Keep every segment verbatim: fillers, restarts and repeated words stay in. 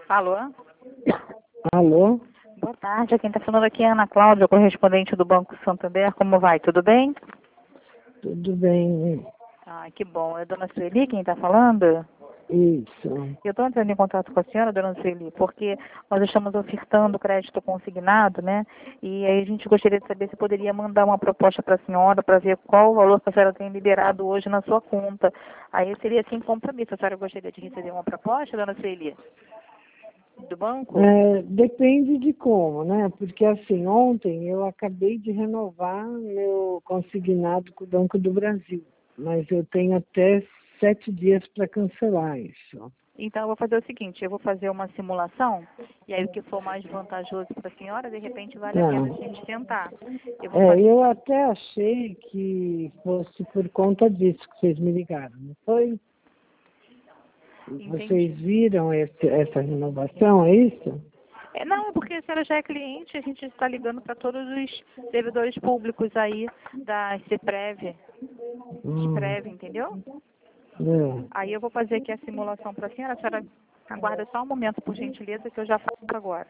Alô? Alô? Boa tarde, quem está falando aqui é Ana Cláudia, correspondente do Banco Santander. Como vai? Tudo bem? Tudo bem? Ah, que bom. É a dona Sueli quem está falando? Isso. Eu estou entrando em contato com a senhora, dona Sueli, porque nós estamos ofertando crédito consignado, né? E aí a gente gostaria de saber se poderia mandar uma proposta para a senhora para ver qual o valor que a senhora tem liberado hoje na sua conta. Aí seria assim compromisso. A senhora gostaria de receber uma proposta, dona Sueli? Do banco? É, depende de como, né? Porque assim, ontem eu acabei de renovar meu consignado com o Banco do Brasil, mas eu tenho até sete dias para cancelar isso. Então, eu vou fazer o seguinte, eu vou fazer uma simulação, e aí o que for mais vantajoso para a senhora, de repente vale a Tá. pena a gente tentar. Eu vou É, fazer... eu até achei que fosse por conta disso que vocês me ligaram, não foi? Entendi. Vocês viram esse, essa renovação, é isso? É, não, é porque a senhora já é cliente, a gente está ligando para todos os servidores públicos aí da CIPREV, Hum, CIPREV, entendeu? é. Aí eu vou fazer aqui a simulação para a senhora, a senhora aguarda só um momento, por gentileza, que eu já faço agora.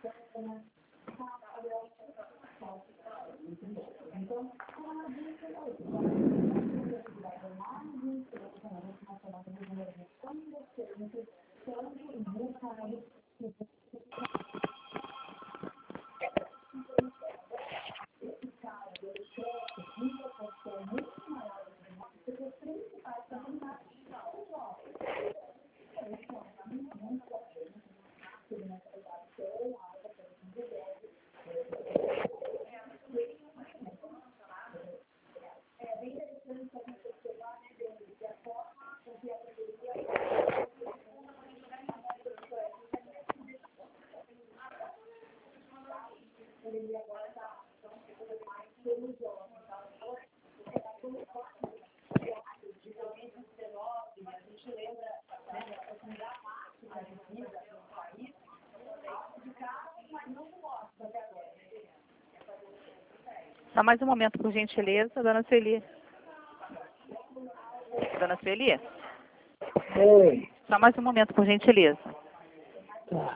Só mais um momento, por gentileza, dona Sueli. Dona Sueli? Oi. Só mais um momento, por gentileza. Tá.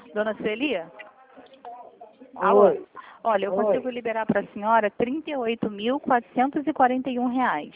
Dona Celia? Alô? Oi. Olha, eu Oi. consigo liberar para a senhora trinta e oito mil, quatrocentos e quarenta e um reais.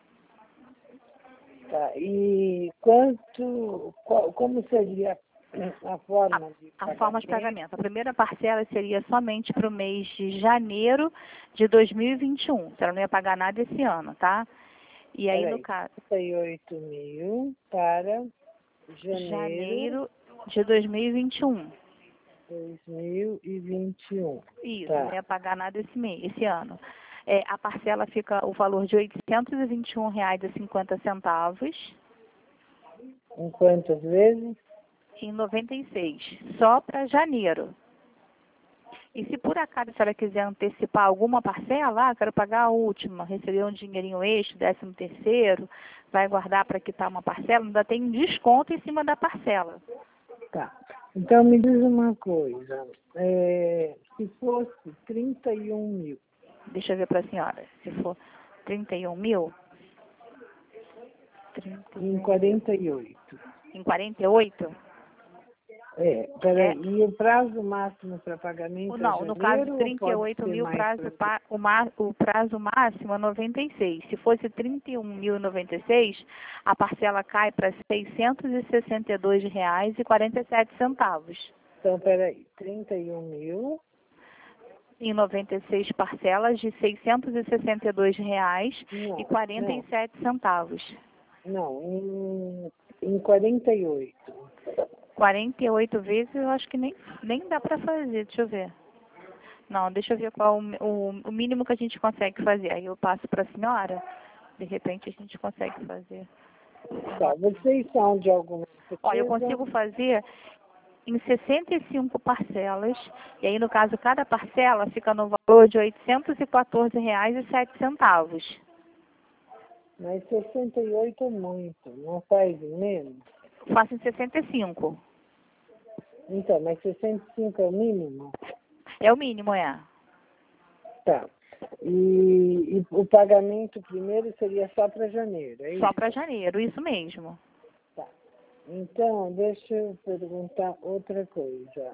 Tá. E quanto, qual, como seria a forma de A pagamento? forma de pagamento. A primeira parcela seria somente para o mês de janeiro de dois mil e vinte e um. A senhora não ia pagar nada esse ano, tá? E aí, no Peraí, caso, trinta e oito mil para janeiro janeiro de dois mil e vinte e um. dois mil e vinte e um. Isso, Tá. não ia pagar nada esse mês, esse ano. É, a parcela fica o valor de oitocentos e vinte e um reais e cinquenta centavos Em quantas vezes? em noventa e seis, só para janeiro. E se por acaso a senhora quiser antecipar alguma parcela, ah, quero pagar a última, receber um dinheirinho extra, décimo terceiro, vai guardar para quitar uma parcela, ainda tem um desconto em cima da parcela. Tá. Então me diz uma coisa. É, se fosse trinta e um mil, Deixa eu ver para a senhora. Se for trinta e um mil, em quarenta e oito. em quarenta e oito, É, peraí. E o prazo máximo para pagamento é não, no caso janeiro ou trinta e pode oito ser mil, mais prazo, pra... pa- o, ma- o prazo máximo é noventa e seis. Se fosse trinta e um mil e noventa e seis, a parcela cai para seiscentos e sessenta e dois reais e quarenta e sete centavos. Então, peraí. trinta e um mil. Em noventa e seis parcelas de seiscentos e sessenta e dois reais Não, e quarenta e sete centavos. não. Em, em quarenta e oito. quarenta e oito vezes eu acho que nem, nem dá para fazer, deixa eu ver. Não, deixa eu ver qual o, o, o mínimo que a gente consegue fazer. Aí eu passo para a senhora, de repente a gente consegue fazer. Tá, vocês são de alguma Ó, eu empresa? consigo fazer em sessenta e cinco parcelas, e aí no caso cada parcela fica no valor de oitocentos e quatorze reais e sete centavos. Mas sessenta e oito é muito, não faz menos? Faço em sessenta e cinco. Então, mas sessenta e cinco é o mínimo? É o mínimo, é. Tá. E, e o pagamento primeiro seria só para janeiro, é Só isso? para janeiro, isso mesmo. Tá. Então, deixa eu perguntar outra coisa.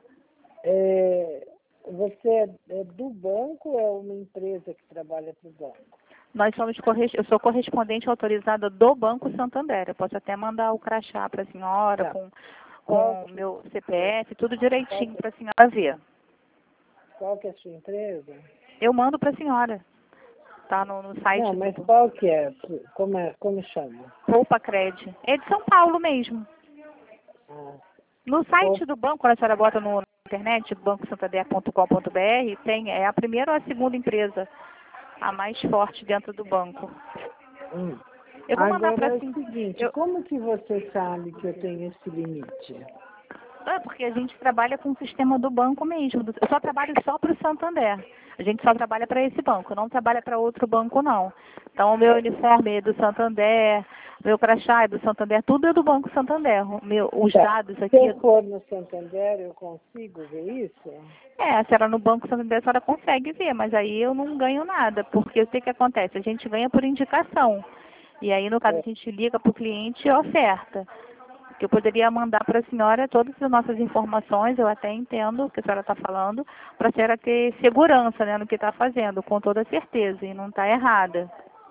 É, você é, é do banco ou é uma empresa que trabalha para o banco? Nós somos corres... Eu sou correspondente autorizada do Banco Santander. Eu posso até mandar o crachá para a senhora, Tá. com Qual, com o meu C P F, tudo direitinho qual, para a senhora ver. qual que é a sua empresa? Eu mando para a senhora. Tá no, no site Não, mas do qual que é? Como, é? Como chama? Roupa Cred. É de São Paulo mesmo. Ah, No site do banco, quando a senhora bota no, na internet, banco santander ponto com ponto br, tem é a primeira ou a segunda empresa, a mais forte dentro do banco. hum. Eu vou mandar para Agora é assim. o seguinte, Eu, como que você sabe que eu tenho esse limite? é porque a gente trabalha com o sistema do banco mesmo. Eu só trabalho só para o Santander. A gente só trabalha para esse banco, não trabalha para outro banco, não. Então, o meu uniforme é do Santander, meu crachá é do Santander, tudo é do Banco Santander. O meu, os Tá. dados Se aqui. eu for no Santander, eu consigo ver isso? É, a senhora no Banco Santander, a senhora consegue ver, mas aí eu não ganho nada, porque o que, que acontece? A gente ganha por indicação. E aí, no caso, É. a gente liga para o cliente e oferta. Que eu poderia mandar para a senhora todas as nossas informações, eu até entendo o que a senhora está falando, para a senhora ter segurança, né, no que está fazendo, com toda certeza, e não está errada.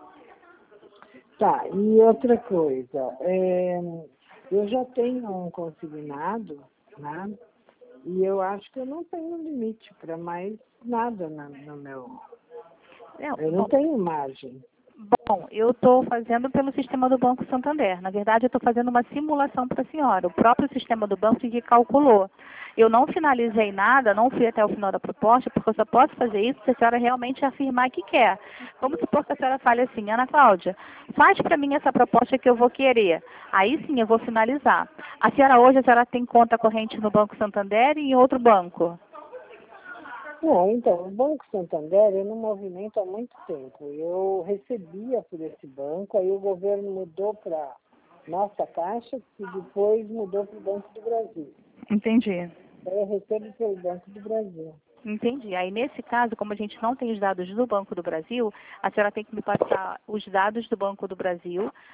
Tá, e outra coisa, é, eu já tenho um consignado, né? E eu acho que eu não tenho limite para mais nada na, no meu. É, Eu não bom, tenho margem. Bom, eu estou fazendo pelo sistema do Banco Santander. Na verdade, eu estou fazendo uma simulação para a senhora. O próprio sistema do banco que calculou. Eu não finalizei nada, não fui até o final da proposta, porque eu só posso fazer isso se a senhora realmente afirmar que quer. Vamos supor que a senhora fale assim, Ana Cláudia, faz para mim essa proposta que eu vou querer. Aí sim eu vou finalizar. A senhora hoje, a senhora tem conta corrente no Banco Santander e em outro banco? Não, então, o Banco Santander eu não movimento há muito tempo. Eu recebia por esse banco, aí o governo mudou para nossa Caixa, que depois mudou para o Banco do Brasil. Entendi. Então, eu recebo pelo Banco do Brasil. Entendi. Aí, nesse caso, como a gente não tem os dados do Banco do Brasil, a senhora tem que me passar os dados do Banco do Brasil,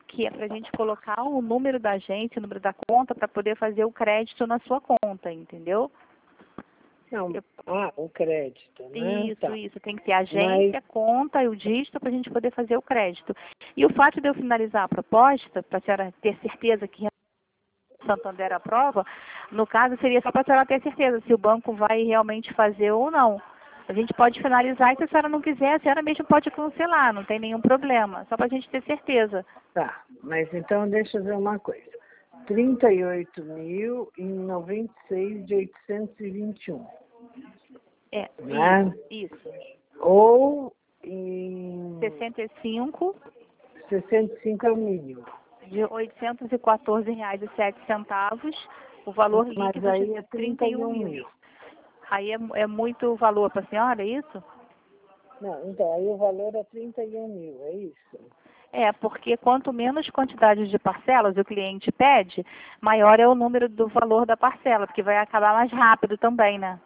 que é para a gente colocar o número da agência, o número da conta, para poder fazer o crédito na sua conta, entendeu? Não, Eu, ah, o crédito, né? isso, Tá. isso. Tem que ter agência, Mas, conta e o dígito para a gente poder fazer o crédito. E o fato de eu finalizar a proposta, para a senhora ter certeza que o Santander aprova, no caso seria só para a senhora ter certeza se o banco vai realmente fazer ou não. A gente pode finalizar e se a senhora não quiser, a senhora mesmo pode cancelar, não tem nenhum problema. Só para a gente ter certeza. tá, mas então deixa eu ver uma coisa. trinta e oito mil e noventa e seis de oitocentos e vinte e um. É, Né? isso, isso. Ou em sessenta e cinco sessenta e cinco é o mínimo. de oitocentos e quatorze reais e sete centavos, o valor Mas líquido de aí é trinta trinta e e um um mil. mil. Aí é, é muito valor para a senhora, é isso? Não, então aí o valor é trinta e um mil, é isso? É, porque quanto menos quantidade de parcelas o cliente pede, maior é o número do valor da parcela, porque vai acabar mais rápido também, né?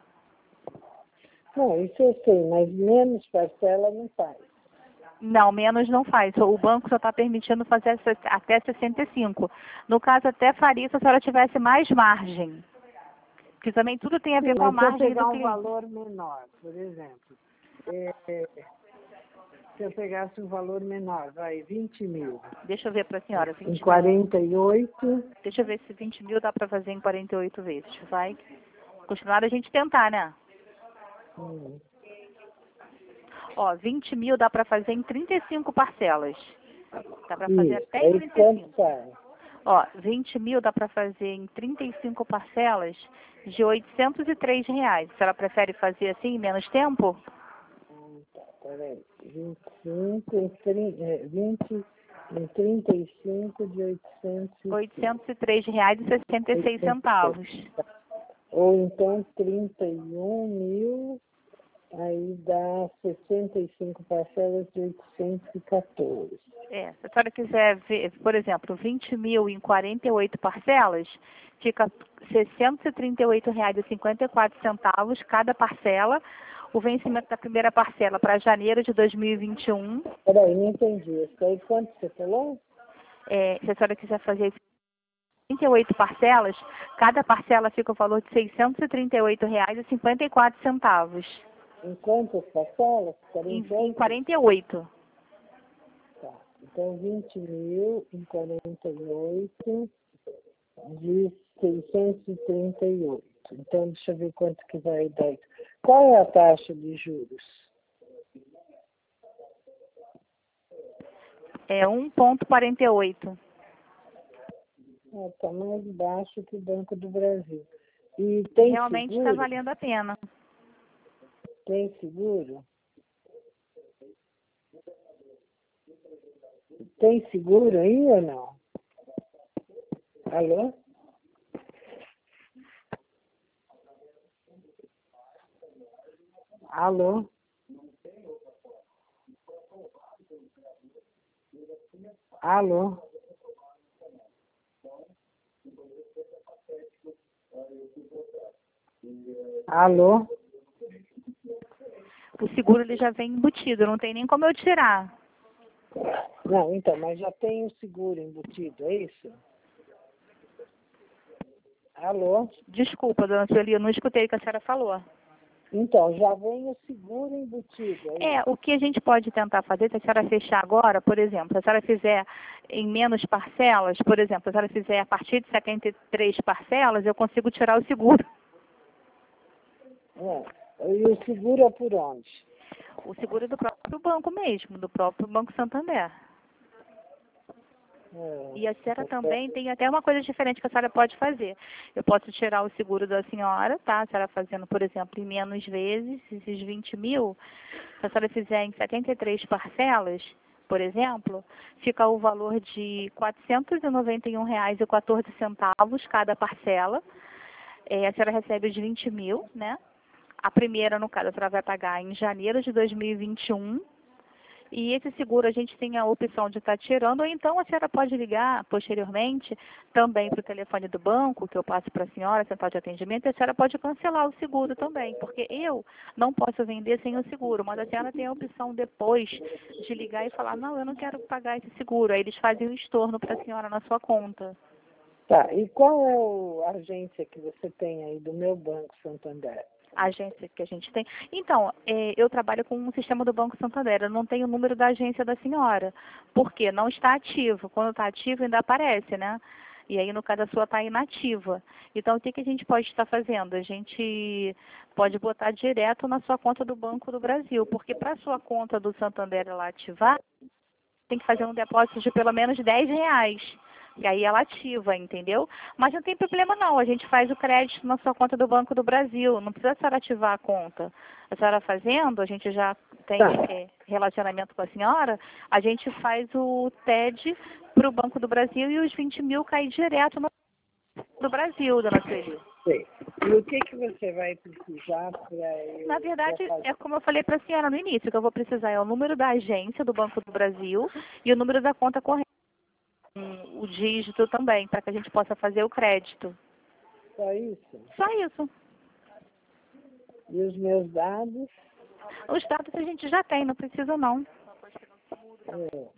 Não, isso eu sei, mas menos parcela não faz. Não, menos não faz. O banco só está permitindo fazer até sessenta e cinco. No caso, até faria se a senhora tivesse mais margem. Porque também tudo tem a Sim, ver com a mas se eu margem do pegar um cliente. valor menor, por exemplo, é, se eu pegasse um valor menor, vai, vinte mil, Deixa eu ver para a senhora, em vinte mil. quarenta e oito, Deixa eu ver se vinte mil dá para fazer em quarenta e oito vezes. Vai continuar a gente tentar, né? hum, Ó, vinte mil dá para fazer em trinta e cinco parcelas. Dá para fazer isso, até em aí trinta e quanto cinco. sai? Ó, vinte mil dá para fazer em trinta e cinco parcelas de oitocentos e três reais. Se ela prefere fazer assim em menos tempo? Hum, tá, peraí, vinte e cinco em, trinta, é, vinte em trinta e cinco de oitocentos e cinco. oitocentos e três reais e sessenta e seis centavos. Ou então trinta e um mil, aí dá sessenta e cinco parcelas de oitocentos e quatorze. É, se a senhora quiser ver, por exemplo, vinte mil em quarenta e oito parcelas, fica seiscentos e trinta e oito reais e cinquenta e quatro centavos cada parcela. O vencimento da primeira parcela para janeiro de dois mil e vinte e um. Peraí, não entendi. Isso aí quanto você falou? É, se a senhora quiser fazer trinta e oito parcelas, cada parcela fica o valor de seiscentos e trinta e oito reais e cinquenta e quatro centavos. Em quantas parcelas? Em, quarenta e em oito? quarenta e oito. Tá. Então, vinte mil em quarenta e oito de seiscentos e trinta e oito. Então, deixa eu ver quanto que vai dar. Qual é a taxa de juros? É um vírgula quarenta e oito. Está mais baixo que o Banco do Brasil. E tem Realmente está seguro? valendo a pena. Tem seguro? Tem seguro aí ou não? Alô? Alô? Alô? Alô? O seguro ele já vem embutido, não tem nem como eu tirar. Não, então, mas já tem o seguro embutido, é isso? Alô? Desculpa, dona Sueli, eu não escutei o que a senhora falou. Então, já vem o seguro embutido, é É, isso? o que a gente pode tentar fazer, se a senhora fechar agora, por exemplo, se a senhora fizer em menos parcelas, por exemplo, se a senhora fizer a partir de setenta e três parcelas, eu consigo tirar o seguro. É. E o seguro é por onde? O seguro é do próprio banco mesmo, do próprio Banco Santander. É, E a senhora tá também certo. tem até uma coisa diferente que a senhora pode fazer. Eu posso tirar o seguro da senhora, tá? A senhora fazendo, por exemplo, em menos vezes, esses vinte mil. Se a senhora fizer em setenta e três parcelas, por exemplo, fica o valor de quatrocentos e noventa e um reais e quatorze centavos cada parcela. É, a senhora recebe os vinte mil, né? A primeira, no caso, a senhora vai pagar em janeiro de dois mil e vinte e um. E esse seguro a gente tem a opção de estar tirando, ou então a senhora pode ligar posteriormente também para o telefone do banco, que eu passo para a senhora, central de atendimento, e a senhora pode cancelar o seguro também, porque eu não posso vender sem o seguro, mas a senhora tem a opção depois de ligar e falar, não, eu não quero pagar esse seguro. Aí eles fazem o estorno para a senhora na sua conta. Tá, e qual é o- a agência que você tem aí do meu Banco Santander? A agência que a gente tem. Então, é, eu trabalho com um sistema do Banco Santander. Eu não tenho o número da agência da senhora. Por quê? Não está ativo. Quando está ativo, ainda aparece, né? E aí, no caso, a sua está inativa. Então, o que, que a gente pode estar fazendo? A gente pode botar direto na sua conta do Banco do Brasil. Porque para a sua conta do Santander ela ativar, tem que fazer um depósito de pelo menos dez reais. E aí ela ativa, entendeu? Mas não tem problema não, a gente faz o crédito na sua conta do Banco do Brasil, não precisa a senhora ativar a conta. A senhora fazendo, a gente já tem Tá. é, relacionamento com a senhora, a gente faz o T E D para o Banco do Brasil e os vinte mil caem direto no do Brasil, dona Sueli. Sei. E o que, que você vai precisar para eu... Na verdade, pra fazer? é como eu falei para a senhora no início, que eu vou precisar é o número da agência do Banco do Brasil e o número da conta corrente. O dígito também, para que a gente possa fazer o crédito. Só isso? Só isso. E os meus dados? Os dados a gente já tem, não precisa não. É.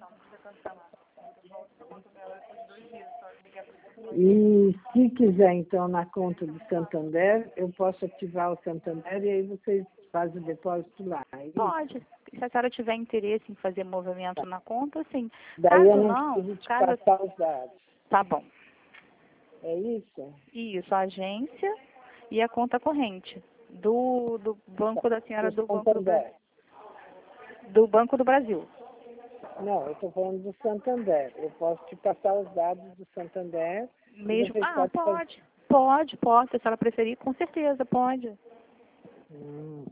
E se quiser, então, na conta do Santander, eu posso ativar o Santander e aí vocês fazem o depósito lá. É isso? Pode. Se a senhora tiver interesse em fazer movimento na conta, sim. Daí Caso eu não não, preciso te caso... passar os dados. Tá bom. É isso? Isso, a agência e a conta corrente do, do banco da senhora do Banco do Brasil. Santander. Do Banco do Brasil. Não, eu estou falando do Santander. Eu posso te passar os dados do Santander. E Mesmo. vocês Ah, podem fazer. pode. Pode, pode. Se a senhora preferir, com certeza, pode. Hum,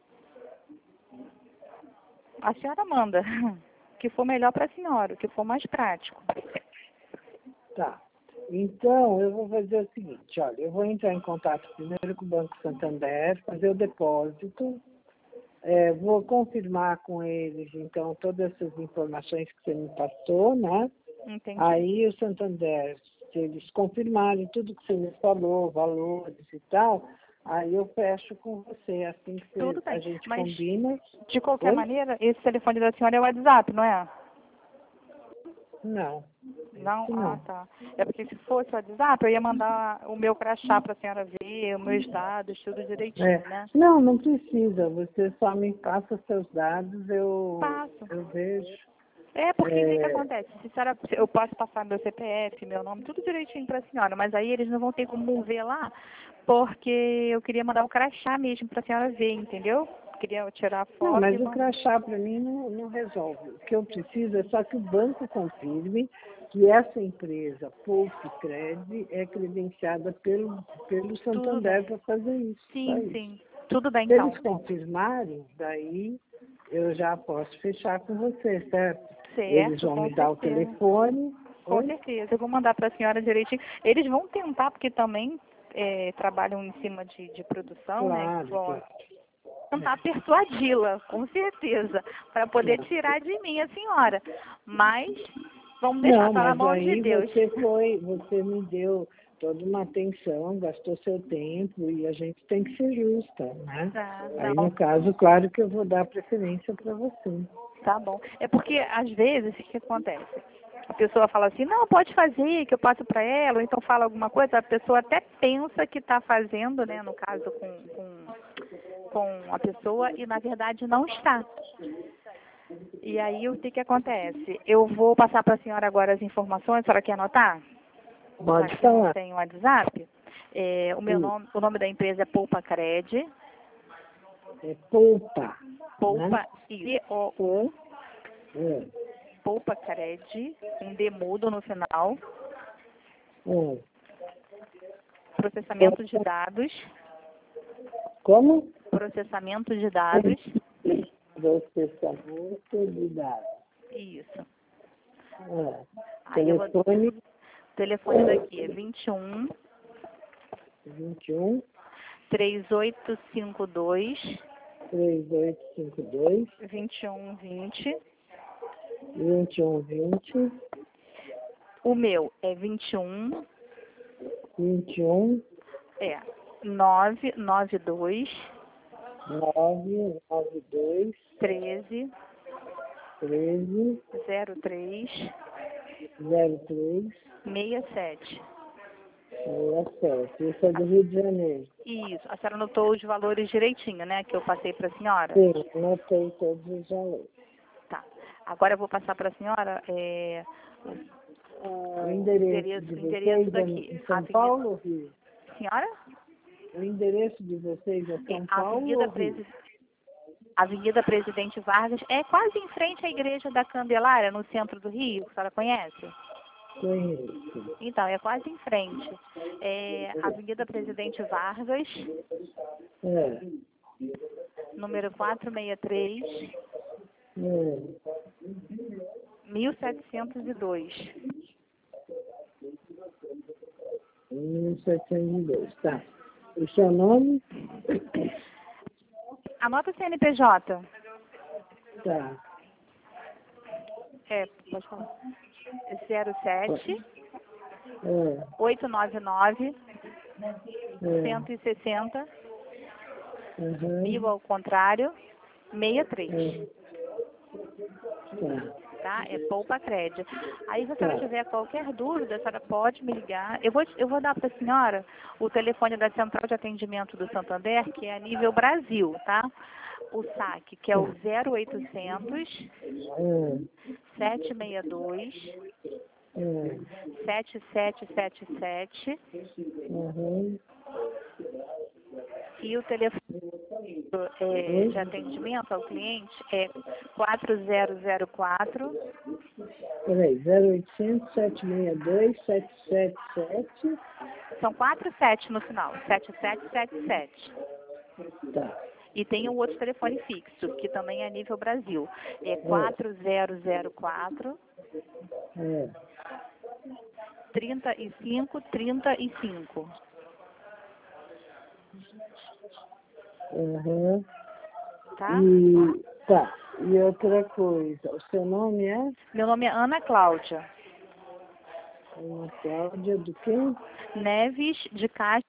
A senhora manda. O que for melhor para a senhora, o que for mais prático. tá. Então, eu vou fazer o seguinte, olha, eu vou entrar em contato primeiro com o Banco Santander, fazer o depósito, é, vou confirmar com eles, então, todas essas informações que você me passou, né? Entendi. Aí o Santander, se eles confirmarem tudo que você me falou, valores e tal, aí eu fecho com você, assim que Tudo você- a bem, gente mas combina. de qualquer Oi? maneira, esse telefone da senhora é o WhatsApp, não é? Não, Não? esse Ah, não. tá. É porque se fosse o WhatsApp, eu ia mandar o meu crachá para a senhora ver, os meus dados, tudo direitinho, É. né? Não, não precisa. Você só me passa seus dados, eu, Passo. eu vejo. É, porque o que, que É, acontece? Se a senhora, eu posso passar meu C P F, meu nome, tudo direitinho para a senhora, mas aí eles não vão ter como ver lá, porque eu queria mandar o crachá mesmo para a senhora ver, entendeu? Queria tirar a não, foto mas e o mandar. crachá para mim não, não resolve. O que eu preciso é só que o banco confirme que essa empresa, Poupe Cred, é credenciada pelo, pelo Tudo Santander bem. para fazer isso. Só Sim, isso. sim. Tudo bem, Se então. eles confirmarem, daí eu já posso fechar com você, certo? Eles Certo, vão com me dar o certeza. telefone. Com Oi? certeza. Eu vou mandar para a senhora direitinho. Eles vão tentar, porque também é, trabalham em cima de, de produção, né? Claro, Vão claro. tentar persuadi-la, com certeza, para poder claro. tirar de mim a senhora. Mas vamos deixar, Não, tá na mas mão de aí Deus. você foi, você me deu toda uma atenção, gastou seu tempo e a gente tem que ser justa, né? Tá, Aí não, no caso, claro que eu vou dar preferência para você. tá bom. É porque, às vezes, o que acontece? A pessoa fala assim, não, pode fazer, que eu passo para ela, ou então fala alguma coisa, a pessoa até pensa que está fazendo, né, no caso com, com, com a pessoa, e na verdade não está. E aí o que, que acontece? Eu vou passar para a senhora agora as informações, a senhora quer anotar? Já Pode que não falar. tem o WhatsApp. É, o meu Sim. nome, o nome da empresa é Poupa Cred, É poupa, Poupa, né? I O U, É, Poupa Cred, um D mudo no final, é. processamento de dados, Como? processamento de dados, Processamento de dados. isso. É. Aí eu vou, o Telefone telefone daqui é vinte e um, vinte e um, três oito cinco dois, três oito cinco dois, vinte e um vinte, vinte e um, vinte, O meu é vinte e um, vinte e um, é nove nove dois, nove, nove, dois, treze, treze, zero três, zero três, sessenta e sete. sessenta e sete. Isso é do Rio de Janeiro. Isso. A senhora anotou os valores direitinho, né? Que eu passei para a senhora? Sim, anotei todos os valores. Tá. Agora eu vou passar para a senhora é, o, O o endereço endereço, de o endereço vocês é daqui. em São Avenida... Paulo ou Rio? Senhora? O endereço de vocês é São Paulo Avenida, ou Rio? Presi... Avenida Presidente Vargas, é quase em frente à Igreja da Candelária, no centro do Rio, que a senhora conhece? Conheço. Então, é quase em frente. É Avenida Presidente Vargas, É. número quatrocentos e sessenta e três, É. mil setecentos e dois. mil setecentos e dois, tá. O seu nome? Anota o C N P J. Tá. É, pode falar. zero sete, É. oitocentos e noventa e nove, É. cento e sessenta, Uhum. mil ao contrário, sessenta e três. É. Tá. Tá? É Poupa Crédito. Aí, se a senhora Tá. tiver qualquer dúvida, a senhora pode me ligar. Eu vou, eu vou dar para a senhora o telefone da Central de Atendimento do Santander, que é a nível Brasil, tá? O saque, que é o zero oitocentos, É. sete seis dois, É. sete sete sete sete. Uhum. E o telefone é, de atendimento ao cliente é quatro zero zero quatro. Peraí, zero oitocentos, sete seis dois, sete sete sete. São quatro sete no final, sete sete sete sete. Tá. E tem o outro telefone fixo, que também é nível Brasil. É quatro zero zero quatro, É. trinta e cinco trinta e cinco. Uhum. Tá? E, tá. E outra coisa, o seu nome é? Meu nome é Ana Cláudia Ana Cláudia do quê? Neves de Castro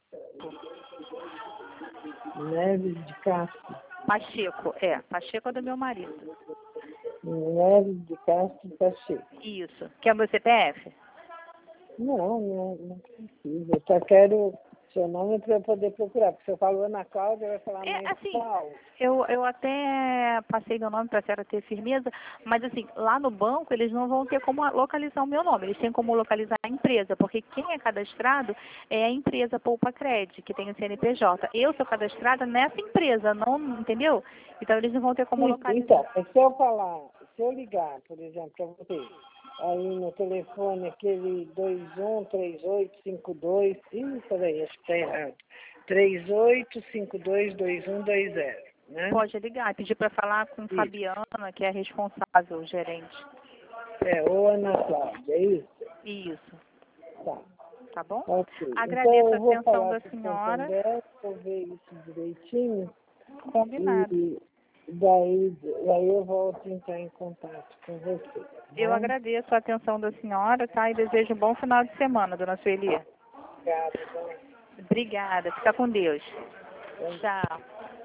Neves de Castro. Pacheco. É, Pacheco é do meu marido. Neves de Castro Pacheco. Isso. Quer o meu C P F? Não, não, não precisa. Eu só quero seu nome para eu poder procurar. Porque se eu falo Ana Cláudia, vai falar É, mais assim, qual? eu, eu até passei meu nome para a senhora ter firmeza, mas assim, lá no banco eles não vão ter como localizar o meu nome, eles têm como localizar a empresa, porque quem é cadastrado é a empresa Poupa Cred, que tem o C N P J. Eu sou cadastrada nessa empresa, não, entendeu? Então eles não vão ter como Sim, localizar. então, se eu falar, se eu ligar, por exemplo, para você, aí no telefone aquele dois um três oito cinco dois, ih, peraí, acho que está errado, três oito cinco dois dois um dois zero, né? Pode ligar, pedir para falar com Isso. Fabiana, que é a responsável, o gerente. É, ou Ana Cláudia, é isso? Isso, Tá. tá bom? Ok. Agradeço Então a eu vou atenção falar da com o senhora. Santander, vou ver isso direitinho Combinado. e daí, daí eu volto a entrar em contato com você. Eu Né? agradeço a atenção da senhora, tá? E desejo um bom final de semana, dona Sueli. Obrigada. Obrigada. Fica com Deus. Tchau.